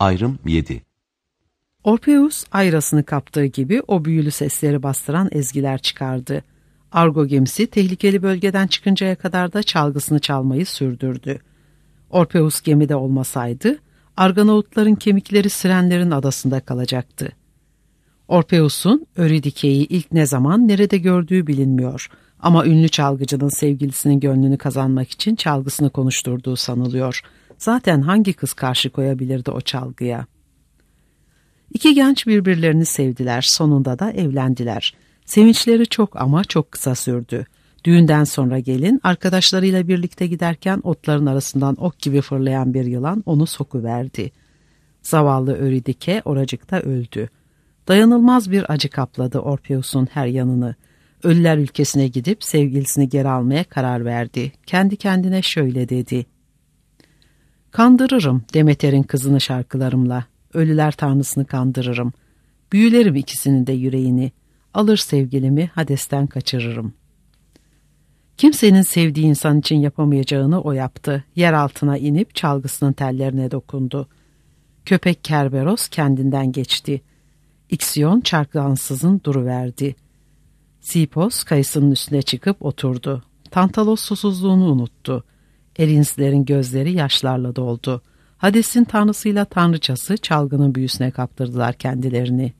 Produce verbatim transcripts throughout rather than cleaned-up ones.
Ayrım yedi. Orpheus ayrasını kaptığı gibi o büyülü sesleri bastıran ezgiler çıkardı. Argo gemisi tehlikeli bölgeden çıkıncaya kadar da çalgısını çalmayı sürdürdü. Orpheus gemide olmasaydı, Argonautların kemikleri Sirenlerin adasında kalacaktı. Orpheus'un Euridike'yi ilk ne zaman nerede gördüğü bilinmiyor ama ünlü çalgıcının sevgilisinin gönlünü kazanmak için çalgısını konuşturduğu sanılıyor. Zaten hangi kız karşı koyabilirdi o çalgıya? İki genç birbirlerini sevdiler, sonunda da evlendiler. Sevinçleri çok ama çok kısa sürdü. Düğünden sonra gelin arkadaşlarıyla birlikte giderken otların arasından ok gibi fırlayan bir yılan onu sokuverdi. Zavallı Euridike oracıkta öldü. Dayanılmaz bir acı kapladı Orpheus'un her yanını. Ölüler ülkesine gidip sevgilisini geri almaya karar verdi. Kendi kendine şöyle dedi: "Kandırırım Demeter'in kızını şarkılarımla. Ölüler tanrısını kandırırım. Büyülerim ikisinin de yüreğini. Alır sevgilimi Hades'ten kaçırırım." Kimsenin sevdiği insan için yapamayacağını o yaptı. Yer altına inip çalgısının tellerine dokundu. Köpek Kerberos kendinden geçti. İksiyon çarkı ansızın duruverdi. Sipos kayısının üstüne çıkıp oturdu. Tantalos susuzluğunu unuttu. Erinslerin gözleri yaşlarla doldu. Hades'in tanrısıyla tanrıçası çalgının büyüsüne kaptırdılar kendilerini.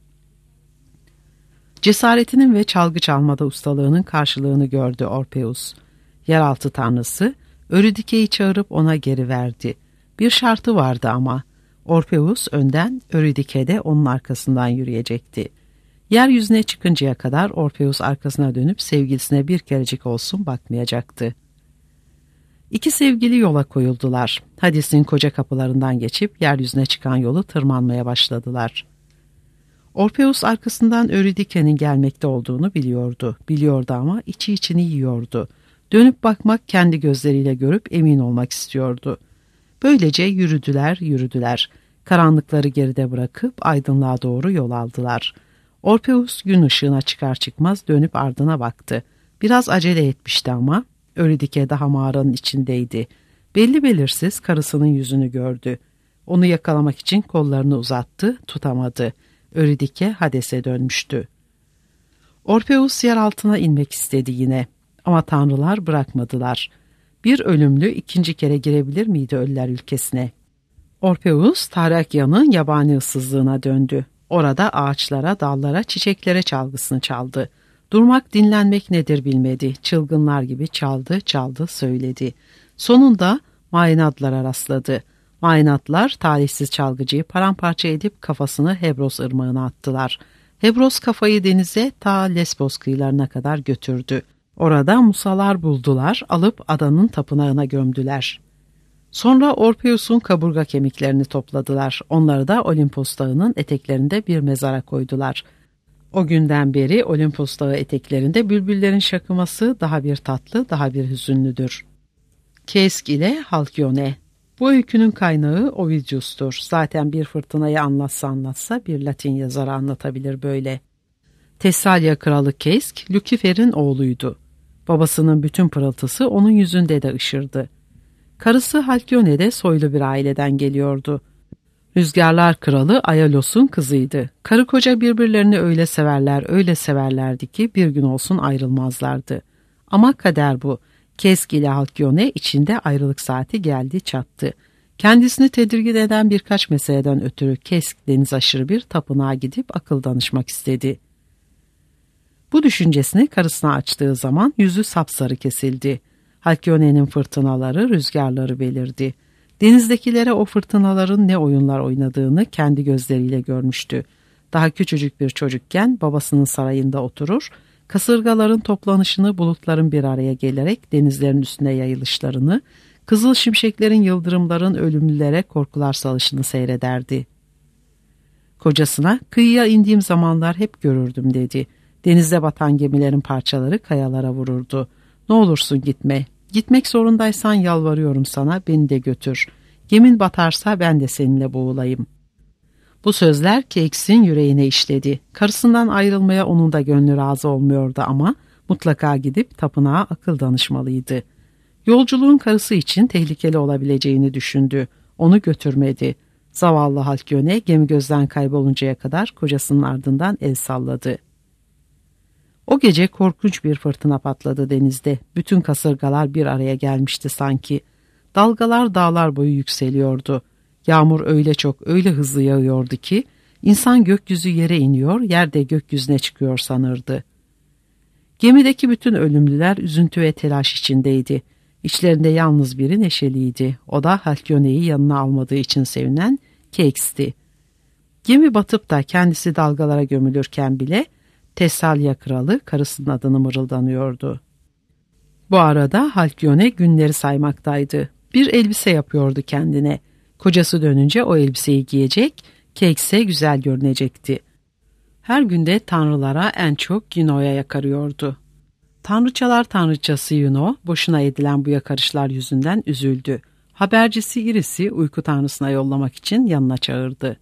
Cesaretinin ve çalgı çalmada ustalığının karşılığını gördü Orpheus. Yeraltı tanrısı Euridike'yi çağırıp ona geri verdi. Bir şartı vardı ama. Orpheus önden, Euridike de onun arkasından yürüyecekti. Yeryüzüne çıkıncaya kadar Orpheus arkasına dönüp sevgilisine bir kerecik olsun bakmayacaktı. İki sevgili yola koyuldular. Hades'in koca kapılarından geçip yeryüzüne çıkan yolu tırmanmaya başladılar. Orpheus arkasından Euridike'nin gelmekte olduğunu biliyordu. Biliyordu ama içi içini yiyordu. Dönüp bakmak, kendi gözleriyle görüp emin olmak istiyordu. Böylece yürüdüler, yürüdüler. Karanlıkları geride bırakıp aydınlığa doğru yol aldılar. Orpheus gün ışığına çıkar çıkmaz dönüp ardına baktı. Biraz acele etmişti ama Euridike daha mağaranın içindeydi. Belli belirsiz karısının yüzünü gördü. Onu yakalamak için kollarını uzattı, tutamadı. Euridike Hades'e dönmüştü. Orpheus yer altına inmek istedi yine. Ama tanrılar bırakmadılar. Bir ölümlü ikinci kere girebilir miydi ölüler ülkesine? Orpheus Tarakya'nın yabani ıssızlığına döndü. Orada ağaçlara, dallara, çiçeklere çalgısını çaldı. Durmak, dinlenmek nedir bilmedi. Çılgınlar gibi çaldı, çaldı, söyledi. Sonunda Maenadlara rastladı. Maenadlar talihsiz çalgıcıyı paramparça edip kafasını Hebros ırmağına attılar. Hebros kafayı denize ta Lesbos kıyılarına kadar götürdü. Orada musalar buldular, alıp adanın tapınağına gömdüler. Sonra Orpheus'un kaburga kemiklerini topladılar. Onları da Olimpos Dağı'nın eteklerinde bir mezara koydular. O günden beri Olimpos Dağı eteklerinde bülbüllerin şakıması daha bir tatlı, daha bir hüzünlüdür. Kesk ile Halkyone. Bu öykünün kaynağı Ovidius'tur. Zaten bir fırtınayı anlatsa anlatsa bir Latin yazarı anlatabilir böyle. Tessalya kralı Kesk, Lucifer'in oğluydu. Babasının bütün pırıltısı onun yüzünde de ışırdı. Karısı Halkyone de soylu bir aileden geliyordu. Rüzgarlar kralı Ayalos'un kızıydı. Karı koca birbirlerini öyle severler, öyle severlerdi ki bir gün olsun ayrılmazlardı. Ama kader bu. Kesk ile Halkyone içinde ayrılık saati geldi çattı. Kendisini tedirgin eden birkaç meseleden ötürü Kesk deniz aşırı bir tapınağa gidip akıl danışmak istedi. Bu düşüncesini karısına açtığı zaman yüzü sapsarı kesildi. Halkyone'nin fırtınaları, rüzgarları belirdi. Denizdekilere o fırtınaların ne oyunlar oynadığını kendi gözleriyle görmüştü. Daha küçücük bir çocukken babasının sarayında oturur, kasırgaların toplanışını, bulutların bir araya gelerek denizlerin üstüne yayılışlarını, kızıl şimşeklerin, yıldırımların ölümlülere korkular salışını seyrederdi. Kocasına, kıyıya indiğim zamanlar hep görürdüm dedi. Denizde batan gemilerin parçaları kayalara vururdu. Ne olursun gitme. Gitmek zorundaysan yalvarıyorum sana, beni de götür. Gemin batarsa ben de seninle boğulayım. Bu sözler Keks'in yüreğine işledi. Karısından ayrılmaya onun da gönlü razı olmuyordu ama mutlaka gidip tapınağa akıl danışmalıydı. Yolculuğun karısı için tehlikeli olabileceğini düşündü. Onu götürmedi. Zavallı Halkyone gemi gözden kayboluncaya kadar kocasının ardından el salladı. O gece korkunç bir fırtına patladı denizde. Bütün kasırgalar bir araya gelmişti sanki. Dalgalar dağlar boyu yükseliyordu. Yağmur öyle çok, öyle hızlı yağıyordu ki insan gökyüzü yere iniyor, yer de gökyüzüne çıkıyor sanırdı. Gemideki bütün ölümlüler üzüntü ve telaş içindeydi. İçlerinde yalnız biri neşeliydi. O da Halkyone'yi yanına almadığı için sevinen Keyx'ti. Gemi batıp da kendisi dalgalara gömülürken bile Tessalya kralı karısının adını mırıldanıyordu. Bu arada Halkyone günleri saymaktaydı. Bir elbise yapıyordu kendine. Kocası dönünce o elbiseyi giyecek, Keyx'e güzel görünecekti. Her günde tanrılara en çok Yuno'ya yakarıyordu. Tanrıçalar tanrıçası Yuno, boşuna edilen bu yakarışlar yüzünden üzüldü. Habercisi Iris'i uyku tanrısına yollamak için yanına çağırdı.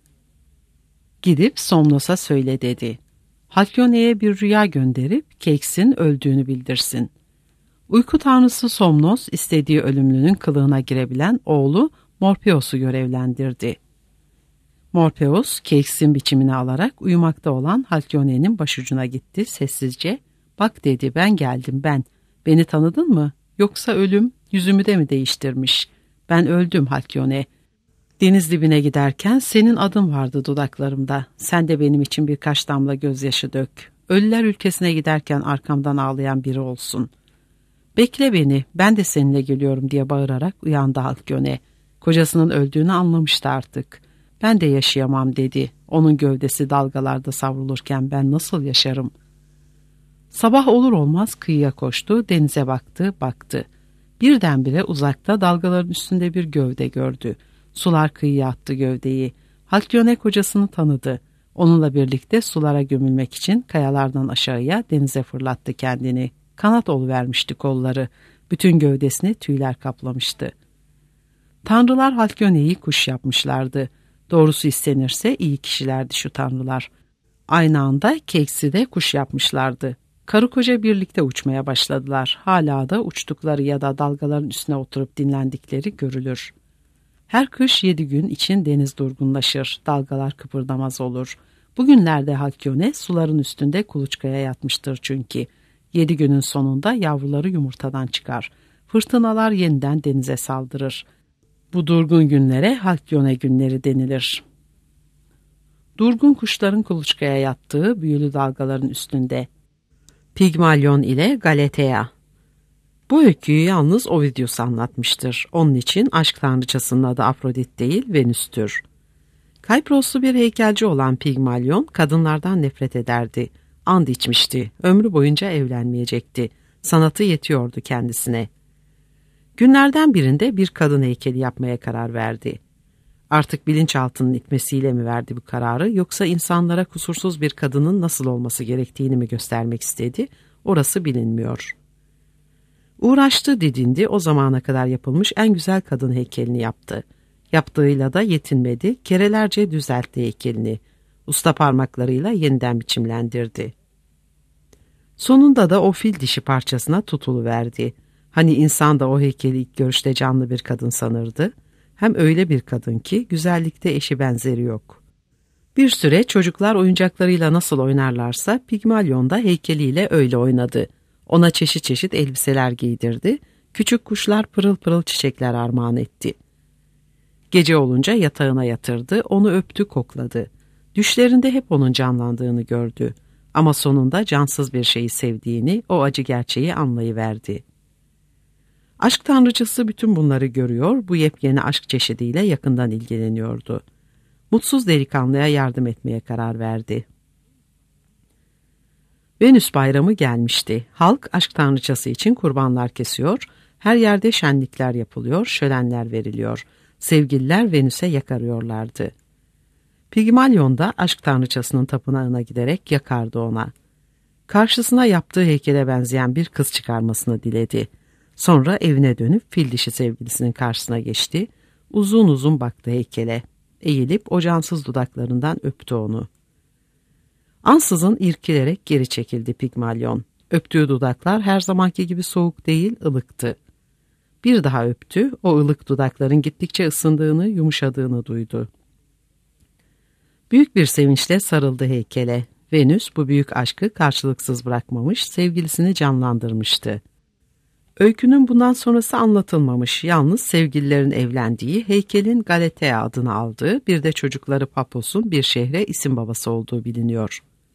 Gidip Somnos'a söyle dedi. Halkyone'ye bir rüya gönderip Keyx'in öldüğünü bildirsin. Uyku tanrısı Somnos istediği ölümlünün kılığına girebilen oğlu Morpheus'u görevlendirdi. Morpheus, Keyx'in biçimini alarak uyumakta olan Halkyone'nin başucuna gitti sessizce. Bak dedi, ben geldim ben. Beni tanıdın mı? Yoksa ölüm yüzümü de mi değiştirmiş? Ben öldüm Halkyone. Deniz dibine giderken senin adın vardı dudaklarımda. Sen de benim için birkaç damla gözyaşı dök. Ölüler ülkesine giderken arkamdan ağlayan biri olsun. Bekle beni, ben de seninle geliyorum diye bağırarak uyandı Halkyone. Kocasının öldüğünü anlamıştı artık. Ben de yaşayamam dedi. Onun gövdesi dalgalarda savrulurken ben nasıl yaşarım? Sabah olur olmaz kıyıya koştu, denize baktı, baktı. Birdenbire uzakta dalgaların üstünde bir gövde gördü. Sular kıyıya attı gövdeyi. Halkyone kocasını tanıdı. Onunla birlikte sulara gömülmek için kayalardan aşağıya denize fırlattı kendini. Kanat oluvermişti kolları. Bütün gövdesini tüyler kaplamıştı. Tanrılar Halkyone'yi kuş yapmışlardı. Doğrusu istenirse iyi kişilerdi şu tanrılar. Aynı anda Keyx'i de kuş yapmışlardı. Karı koca birlikte uçmaya başladılar. Hala da uçtukları ya da dalgaların üstüne oturup dinlendikleri görülür. Her kış yedi gün için deniz durgunlaşır, dalgalar kıpırdamaz olur. Bugünlerde Halkyone suların üstünde kuluçkaya yatmıştır çünkü. Yedi günün sonunda yavruları yumurtadan çıkar. Fırtınalar yeniden denize saldırır. Bu durgun günlere Halkyone günleri denilir. Durgun kuşların kuluçkaya yattığı büyülü dalgaların üstünde. Pigmalion ile Galatea. Bu öyküyü yalnız Ovidius anlatmıştır. Onun için aşk tanrıçasının adı Afrodit değil, Venüs'tür. Kayproslu bir heykelci olan Pigmalion kadınlardan nefret ederdi. And içmişti, ömrü boyunca evlenmeyecekti. Sanatı yetiyordu kendisine. Günlerden birinde bir kadın heykeli yapmaya karar verdi. Artık bilinçaltının itmesiyle mi verdi bu kararı, yoksa insanlara kusursuz bir kadının nasıl olması gerektiğini mi göstermek istedi, orası bilinmiyor. Uğraştı, didindi, o zamana kadar yapılmış en güzel kadın heykelini yaptı. Yaptığıyla da yetinmedi, kerelerce düzeltti heykelini. Usta parmaklarıyla yeniden biçimlendirdi. Sonunda da o fil dişi parçasına tutuluverdi. Hani insan da o heykeli ilk görüşte canlı bir kadın sanırdı. Hem öyle bir kadın ki güzellikte eşi benzeri yok. Bir süre çocuklar oyuncaklarıyla nasıl oynarlarsa Pigmalion da heykeliyle öyle oynadı. Ona çeşit çeşit elbiseler giydirdi. Küçük kuşlar pırıl pırıl çiçekler armağan etti. Gece olunca yatağına yatırdı, onu öptü, kokladı. Düşlerinde hep onun canlandığını gördü. Ama sonunda cansız bir şeyi sevdiğini, o acı gerçeği anlayıverdi. Aşk tanrıçası bütün bunları görüyor, bu yepyeni aşk çeşidiyle yakından ilgileniyordu. Mutsuz delikanlıya yardım etmeye karar verdi. Venüs bayramı gelmişti. Halk aşk tanrıçası için kurbanlar kesiyor, her yerde şenlikler yapılıyor, şölenler veriliyor. Sevgililer Venüs'e yakarıyorlardı. Pigmalion da aşk tanrıçasının tapınağına giderek yakardı ona. Karşısına yaptığı heykele benzeyen bir kız çıkarmasını diledi. Sonra evine dönüp fil dişi sevgilisinin karşısına geçti. Uzun uzun baktı heykele. Eğilip o cansız dudaklarından öptü onu. Ansızın irkilerek geri çekildi Pigmalion. Öptüğü dudaklar her zamanki gibi soğuk değil, ılıktı. Bir daha öptü, o ılık dudakların gittikçe ısındığını, yumuşadığını duydu. Büyük bir sevinçle sarıldı heykele. Venüs bu büyük aşkı karşılıksız bırakmamış, sevgilisini canlandırmıştı. Öykünün bundan sonrası anlatılmamış, yalnız sevgililerin evlendiği, heykelin Galatea adını aldığı, bir de çocukları Paphos'un bir şehre isim babası olduğu biliniyor.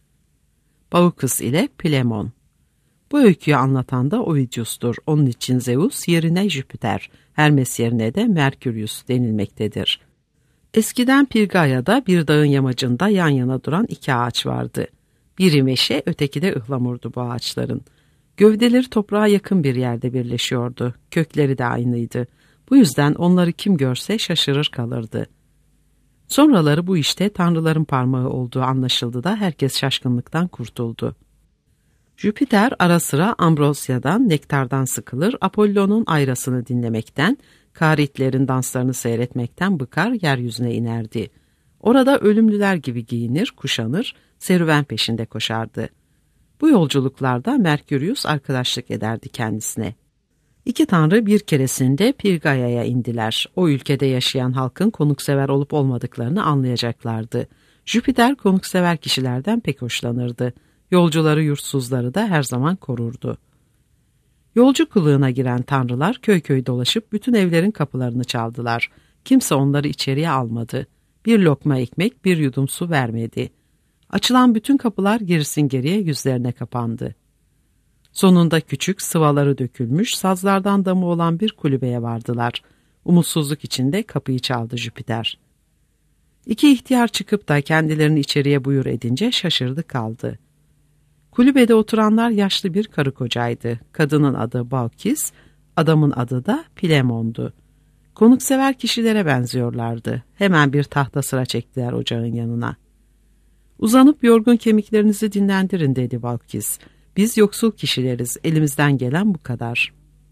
Baucis ile Plemon. Bu öyküyü anlatan da Ovidius'tur. Onun için Zeus yerine Jüpiter, Hermes yerine de Merkurius denilmektedir. Eskiden Pirgaya'da bir dağın yamacında yan yana duran iki ağaç vardı. Biri meşe, öteki de ıhlamurdu bu ağaçların. Gövdeleri toprağa yakın bir yerde birleşiyordu. Kökleri de aynıydı. Bu yüzden onları kim görse şaşırır kalırdı. Sonraları bu işte tanrıların parmağı olduğu anlaşıldı da herkes şaşkınlıktan kurtuldu. Jüpiter ara sıra Ambrosia'dan, nektardan sıkılır, Apollon'un ayrasını dinlemekten, Karitlerin danslarını seyretmekten bıkar, yeryüzüne inerdi. Orada ölümlüler gibi giyinir, kuşanır, serüven peşinde koşardı. Bu yolculuklarda Merkurius arkadaşlık ederdi kendisine. İki tanrı bir keresinde Pirgaya'ya indiler. O ülkede yaşayan halkın konuksever olup olmadıklarını anlayacaklardı. Jüpiter konuksever kişilerden pek hoşlanırdı. Yolcuları yurtsuzları da her zaman korurdu. Yolcu kılığına giren tanrılar köy köy dolaşıp bütün evlerin kapılarını çaldılar. Kimse onları içeriye almadı. Bir lokma ekmek, bir yudum su vermedi. Açılan bütün kapılar gerisin geriye yüzlerine kapandı. Sonunda küçük, sıvaları dökülmüş, sazlardan damı olan bir kulübeye vardılar. Umutsuzluk içinde kapıyı çaldı Jüpiter. İki ihtiyar çıkıp da kendilerini içeriye buyur edince şaşırdı kaldı. Kulübede oturanlar yaşlı bir karı kocaydı. Kadının adı Baucis, adamın adı da Plemon'du. Konuksever kişilere benziyorlardı. Hemen bir tahta sıra çektiler ocağın yanına. Uzanıp yorgun kemiklerinizi dinlendirin dedi Baucis. Biz yoksul kişileriz, elimizden gelen bu kadar.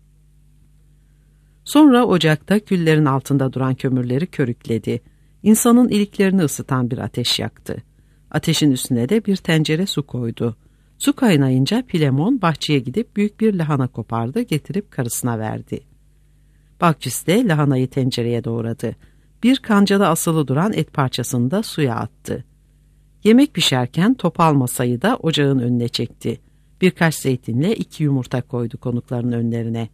Sonra ocakta küllerin altında duran kömürleri körükledi. İnsanın iliklerini ısıtan bir ateş yaktı. Ateşin üstüne de bir tencere su koydu. Su kaynayınca Plemon bahçeye gidip büyük bir lahana kopardı, getirip karısına verdi. Baucis de lahanayı tencereye doğradı. Bir kancada asılı duran et parçasını da suya attı. Yemek pişerken topal masayı da ocağın önüne çekti. Birkaç zeytinle iki yumurta koydu konukların önlerine.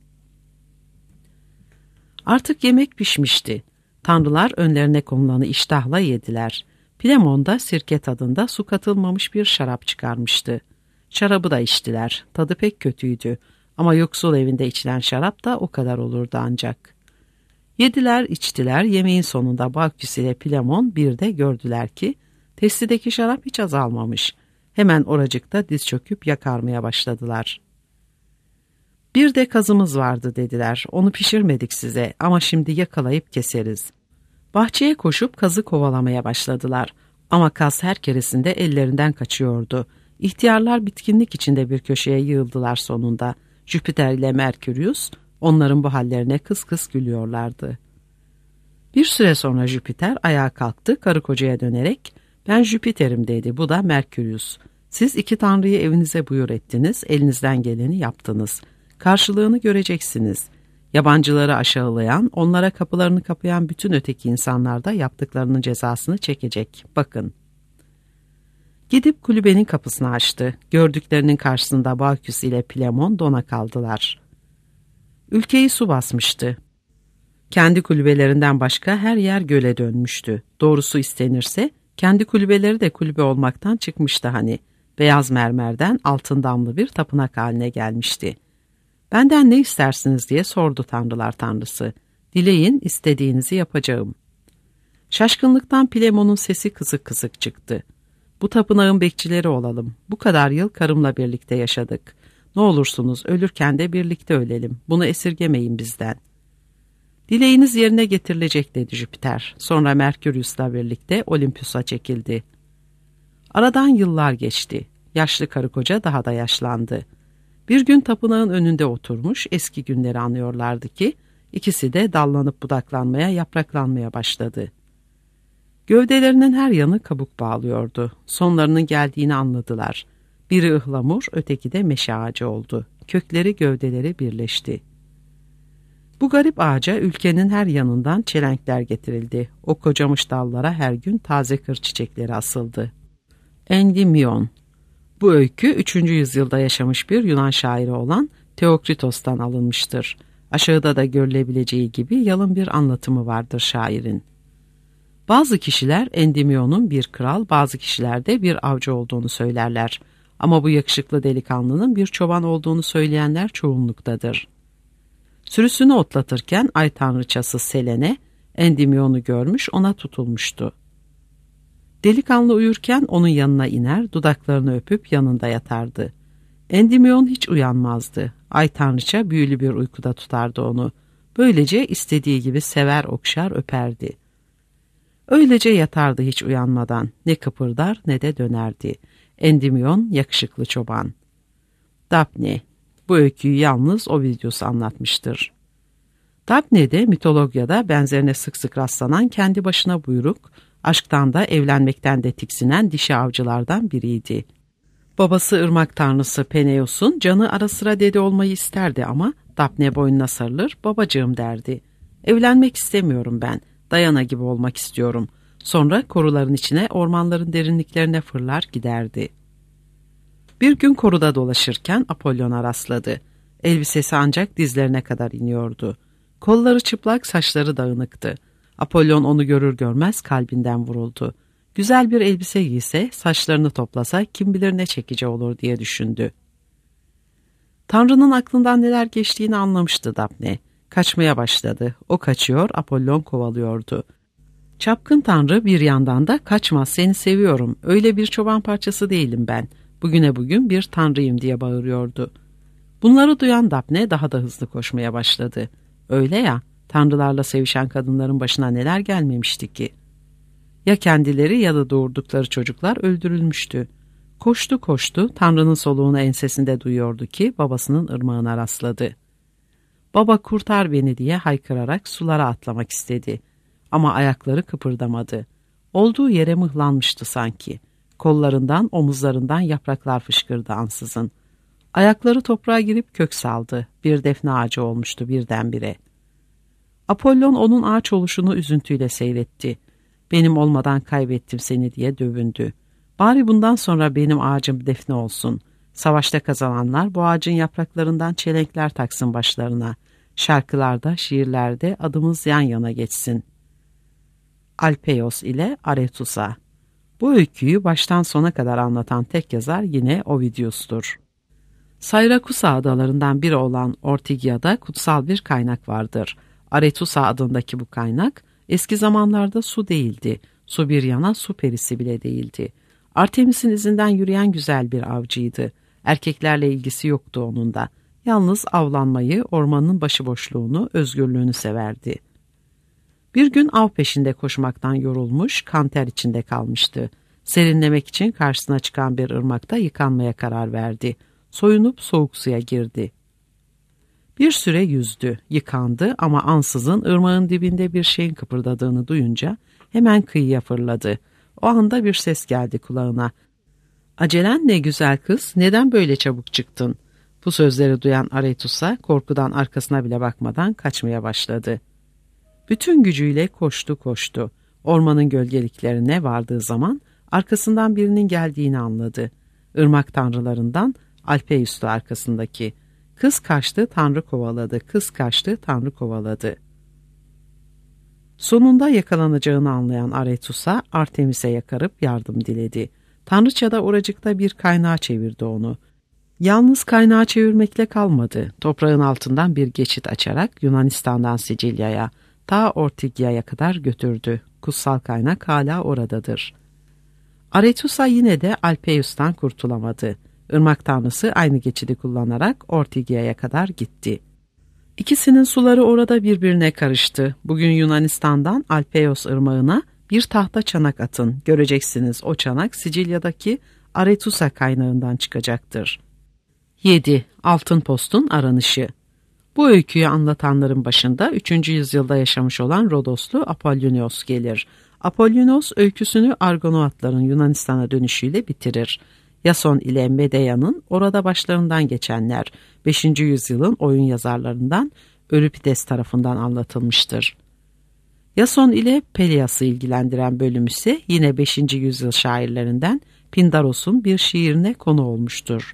Artık yemek pişmişti. Tanrılar önlerine konulanı iştahla yediler. Plemon da sirke tadında su katılmamış bir şarap çıkarmıştı. Şarabı da içtiler. Tadı pek kötüydü. Ama yoksul evinde içilen şarap da o kadar olurdu ancak. Yediler, içtiler. Yemeğin sonunda Baucis ile Plemon bir de gördüler ki testideki şarap hiç azalmamış. Hemen oracıkta diz çöküp yakarmaya başladılar. Bir de kazımız vardı dediler. Onu pişirmedik size ama şimdi yakalayıp keseriz. Bahçeye koşup kazı kovalamaya başladılar. Ama kaz her keresinde ellerinden kaçıyordu. İhtiyarlar bitkinlik içinde bir köşeye yığıldılar sonunda. Jüpiter ile Merkurius onların bu hallerine kıs kıs gülüyorlardı. Bir süre sonra Jüpiter ayağa kalktı, karı kocaya dönerek "Ben Jüpiter'im" dedi, bu da Merkurius. Siz iki tanrıyı evinize buyur ettiniz, elinizden geleni yaptınız. Karşılığını göreceksiniz. Yabancıları aşağılayan, onlara kapılarını kapayan bütün öteki insanlar da yaptıklarının cezasını çekecek. Bakın. Gidip kulübenin kapısını açtı. Gördüklerinin karşısında Baucis ile Plemon dona kaldılar. Ülkeyi su basmıştı. Kendi kulübelerinden başka her yer göle dönmüştü. Doğrusu istenirse kendi kulübeleri de kulübe olmaktan çıkmıştı hani. Beyaz mermerden altın damlı bir tapınak haline gelmişti. Benden ne istersiniz diye sordu tanrılar tanrısı. Dileyin, istediğinizi yapacağım. Şaşkınlıktan Plemon'un sesi kısık kısık çıktı. Bu tapınağın bekçileri olalım. Bu kadar yıl karımla birlikte yaşadık. Ne olursunuz ölürken de birlikte ölelim. Bunu esirgemeyin bizden. Dileğiniz yerine getirilecek dedi Jüpiter. Sonra Merkurius'la birlikte Olympus'a çekildi. Aradan yıllar geçti. Yaşlı karı koca daha da yaşlandı. Bir gün tapınağın önünde oturmuş eski günleri anıyorlardı ki ikisi de dallanıp budaklanmaya, yapraklanmaya başladı. Gövdelerinin her yanı kabuk bağlıyordu. Sonlarının geldiğini anladılar. Biri ıhlamur, öteki de meşe ağacı oldu. Kökleri gövdeleri birleşti. Bu garip ağaca ülkenin her yanından çelenkler getirildi. O kocamış dallara her gün taze kır çiçekleri asıldı. Endymion. Bu öykü üçüncü yüzyılda yaşamış bir Yunan şairi olan Theokritos'tan alınmıştır. Aşağıda da görülebileceği gibi yalın bir anlatımı vardır şairin. Bazı kişiler Endymion'un bir kral, bazı kişiler de bir avcı olduğunu söylerler. Ama bu yakışıklı delikanlının bir çoban olduğunu söyleyenler çoğunluktadır. Sürüsünü otlatırken ay tanrıçası Selene, Endymion'u görmüş, ona tutulmuştu. Delikanlı uyurken onun yanına iner, dudaklarını öpüp yanında yatardı. Endymyon hiç uyanmazdı. Ay tanrıça büyülü bir uykuda tutardı onu. Böylece istediği gibi sever, okşar, öperdi. Öylece yatardı hiç uyanmadan. Ne kıpırdar ne de dönerdi. Endymyon yakışıklı çoban. Daphne. Bu öyküyü yalnız Ovidius anlatmıştır. Daphne de mitolojide benzerine sık sık rastlanan kendi başına buyruk, aşktan da evlenmekten de tiksinen dişi avcılardan biriydi. Babası ırmak tanrısı Peneus'un canı ara sıra dede olmayı isterdi ama Daphne boynuna sarılır, babacığım derdi. Evlenmek istemiyorum ben, Diana gibi olmak istiyorum. Sonra koruların içine, ormanların derinliklerine fırlar giderdi. Bir gün koruda dolaşırken Apollon'a rastladı. Elbisesi ancak dizlerine kadar iniyordu. Kolları çıplak, saçları dağınıktı. Apollon onu görür görmez kalbinden vuruldu. Güzel bir elbise giyse, saçlarını toplasa kim bilir ne çekici olur diye düşündü. Tanrı'nın aklından neler geçtiğini anlamıştı Daphne. Kaçmaya başladı. O kaçıyor, Apollon kovalıyordu. Çapkın Tanrı bir yandan da kaçma, seni seviyorum, öyle bir çoban parçası değilim ben. Bugüne bugün bir tanrıyım diye bağırıyordu. Bunları duyan Daphne daha da hızlı koşmaya başladı. Öyle ya, tanrılarla sevişen kadınların başına neler gelmemişti ki? Ya kendileri ya da doğurdukları çocuklar öldürülmüştü. Koştu koştu, Tanrı'nın soluğunu ensesinde duyuyordu ki babasının ırmağına rastladı. Baba kurtar beni diye haykırarak sulara atlamak istedi. Ama ayakları kıpırdamadı. Olduğu yere mıhlanmıştı sanki. Kollarından, omuzlarından yapraklar fışkırdı ansızın. Ayakları toprağa girip kök saldı. Bir defne ağacı olmuştu birdenbire. Apollon onun ağaç oluşunu üzüntüyle seyretti. Benim olmadan kaybettim seni diye dövündü. Bari bundan sonra benim ağacım defne olsun. Savaşta kazananlar bu ağacın yapraklarından çelenkler taksın başlarına. Şarkılarda, şiirlerde adımız yan yana geçsin. Alpeios ile Aretusa. Bu öyküyü baştan sona kadar anlatan tek yazar yine Ovidius'tur. Syrakusa adalarından biri olan Ortygia'da kutsal bir kaynak vardır. Aretusa adındaki bu kaynak eski zamanlarda su değildi. Su bir yana su perisi bile değildi. Artemis'in izinden yürüyen güzel bir avcıydı. Erkeklerle ilgisi yoktu onun da. Yalnız avlanmayı, ormanın başıboşluğunu, özgürlüğünü severdi. Bir gün av peşinde koşmaktan yorulmuş, kan ter içinde kalmıştı. Serinlemek için karşısına çıkan bir ırmakta yıkanmaya karar verdi. Soyunup soğuk suya girdi. Bir süre yüzdü, yıkandı ama ansızın ırmağın dibinde bir şeyin kıpırdadığını duyunca hemen kıyıya fırladı. O anda bir ses geldi kulağına. "Acelen ne güzel kız, neden böyle çabuk çıktın?" Bu sözleri duyan Aretusa korkudan arkasına bile bakmadan kaçmaya başladı. Bütün gücüyle koştu koştu. Ormanın gölgeliklerine vardığı zaman arkasından birinin geldiğini anladı. Irmak tanrılarından Alpeius'tu arkasındaki. Kız kaçtı, tanrı kovaladı. Kız kaçtı, tanrı kovaladı. Sonunda yakalanacağını anlayan Aretusa Artemis'e yakarıp yardım diledi. Tanrıça da oracıkta bir kaynağa çevirdi onu. Yalnız kaynağı çevirmekle kalmadı. Toprağın altından bir geçit açarak Yunanistan'dan Sicilya'ya, ta Ortygia'ya kadar götürdü. Kutsal kaynak hala oradadır. Aretusa yine de Alpeius'tan kurtulamadı. Irmak tanrısı aynı geçidi kullanarak Ortygia'ya kadar gitti. İkisinin suları orada birbirine karıştı. Bugün Yunanistan'dan Alpeios ırmağına bir tahta çanak atın. Göreceksiniz o çanak Sicilya'daki Aretusa kaynağından çıkacaktır. yedi. Altın postun aranışı. Bu öyküyü anlatanların başında üçüncü yüzyılda yaşamış olan Rodoslu Apollonios gelir. Apollonios öyküsünü Argonautların Yunanistan'a dönüşüyle bitirir. Yason ile Medeya'nın orada başlarından geçenler, beşinci yüzyılın oyun yazarlarından Euripides tarafından anlatılmıştır. Yason ile Pelias'ı ilgilendiren bölüm ise yine beşinci yüzyıl şairlerinden Pindaros'un bir şiirine konu olmuştur.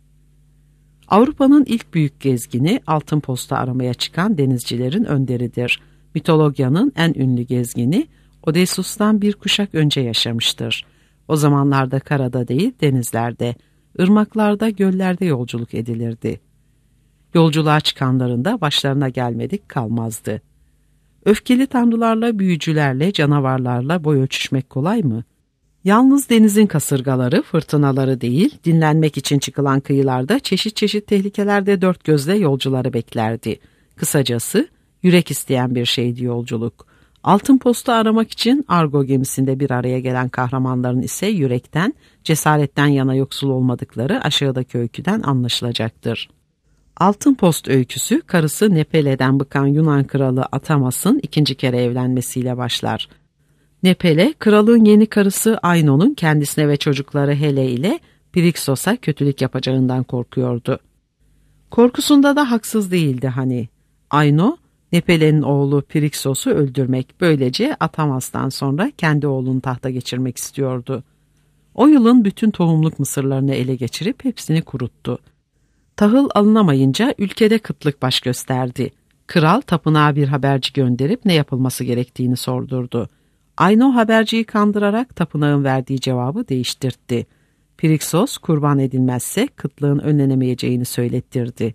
Avrupa'nın ilk büyük gezgini altın posta aramaya çıkan denizcilerin önderidir. Mitologyanın en ünlü gezgini Odysseus'tan bir kuşak önce yaşamıştır. O zamanlarda karada değil denizlerde, ırmaklarda, göllerde yolculuk edilirdi. Yolculuğa çıkanların da başlarına gelmedik kalmazdı. Öfkeli tanrılarla, büyücülerle, canavarlarla boy ölçüşmek kolay mı? Yalnız denizin kasırgaları, fırtınaları değil, dinlenmek için çıkılan kıyılarda çeşit çeşit tehlikelerde dört gözle yolcuları beklerdi. Kısacası yürek isteyen bir şeydi yolculuk. Altın posta aramak için Argo gemisinde bir araya gelen kahramanların ise yürekten, cesaretten yana yoksul olmadıkları aşağıdaki öyküden anlaşılacaktır. Altın post öyküsü, karısı Nepele'den bıkan Yunan kralı Atamas'ın ikinci kere evlenmesiyle başlar. Nepele, kralın yeni karısı Aino'nun kendisine ve çocukları Hele ile Phrixos'a kötülük yapacağından korkuyordu. Korkusunda da haksız değildi hani. Aino, Nepele'nin oğlu Phrixos'u öldürmek, böylece Atamas'tan sonra kendi oğlunu tahta geçirmek istiyordu. O yılın bütün tohumluk mısırlarını ele geçirip hepsini kuruttu. Tahıl alınamayınca ülkede kıtlık baş gösterdi. Kral tapınağa bir haberci gönderip ne yapılması gerektiğini sordurdu. Aino haberciyi kandırarak tapınağın verdiği cevabı değiştirtti. Phrixos kurban edilmezse kıtlığın önlenemeyeceğini söylettirdi.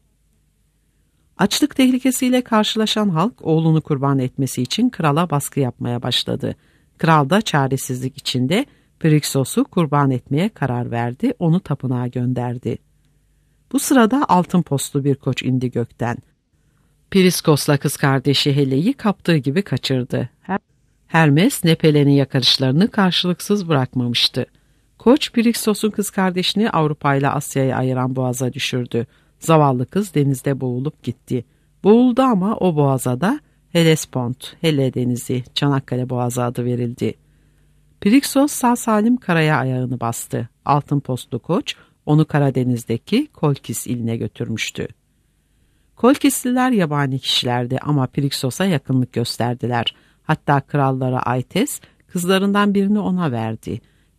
Açlık tehlikesiyle karşılaşan halk oğlunu kurban etmesi için krala baskı yapmaya başladı. Kral da çaresizlik içinde Phrixos'u kurban etmeye karar verdi, onu tapınağa gönderdi. Bu sırada altın postlu bir koç indi gökten. Phrixos'la kız kardeşi Hele'yi kaptığı gibi kaçırdı. Hermes, Nepele'nin yakarışlarını karşılıksız bırakmamıştı. Koç, Phrixos'un kız kardeşini Avrupa ile Asya'yı ayıran boğaza düşürdü. Zavallı kız denizde boğulup gitti. Boğuldu ama o boğaza da Hellespont, Hele Denizi, Çanakkale Boğazı adı verildi. Phrixos sağ salim karaya ayağını bastı. Altın postlu koç onu Karadeniz'deki Kolkis iline götürmüştü. Kolkisliler yabani kişilerdi ama Phrixos'a yakınlık gösterdiler. Hatta krallara Aytes kızlarından birini ona verdi.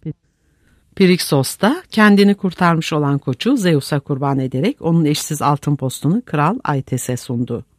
Phrixos da kendini kurtarmış olan koçu Zeus'a kurban ederek onun eşsiz altın postunu kral Aytes'e sundu.